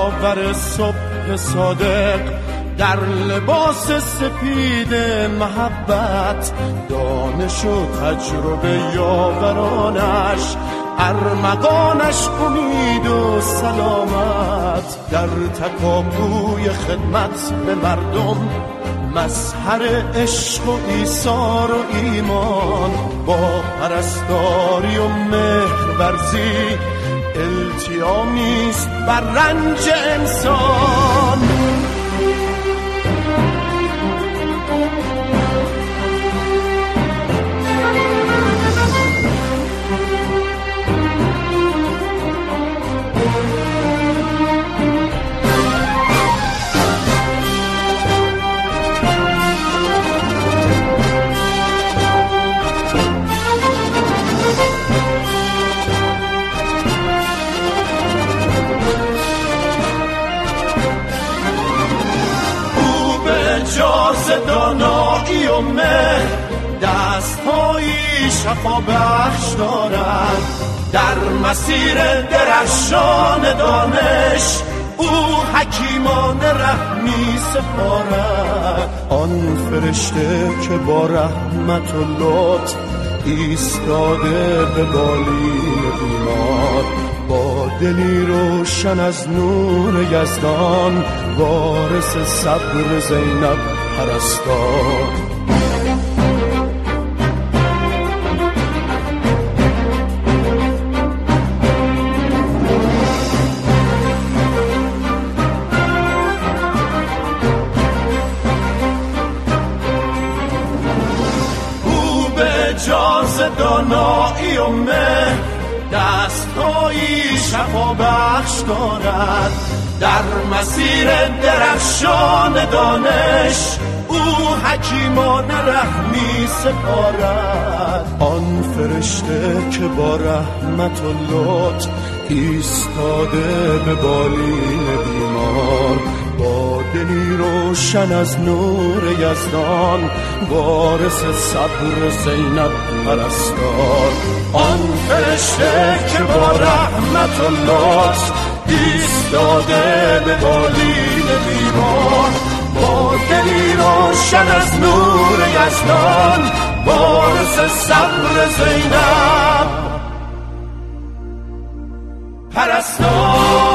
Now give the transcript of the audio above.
یاور صبح صادق در لباس سپید محبت، دانش و تجربه یاورانش، ارمغانش امید و سلامت، در تکاپوی خدمت به مردم، مظهر عشق و ایثار و ایمان، با پرستاری و مهرورزی التیامیست بر رنج انسان. دانایی و مهر دست‌هایی شفا بخش دارد، در مسیر درخشان دانش او حکیمان رحمی سپارد. آن فرشته که با رحمت و لطف ایستاده به بالین بیمار، با دلی روشن از نور یزدان، وارث صبر زینب پرستار. او به جاز دانایی و مهر دست‌هایی شفا بخش دارد، در مسیر درخشان دانش او حکیمان رحمی سپارد. آن فرشته که با رحمت و لطف ایستاده به بالین بیمار، با دلی روشن از نور یزدان، وارث صبر زینب پرستار. آن فرشته که با رحمت و لطف ایستاده به بالین بیمار، با دلی روشن از نور یزدان، وارث صبر زینب پرستار.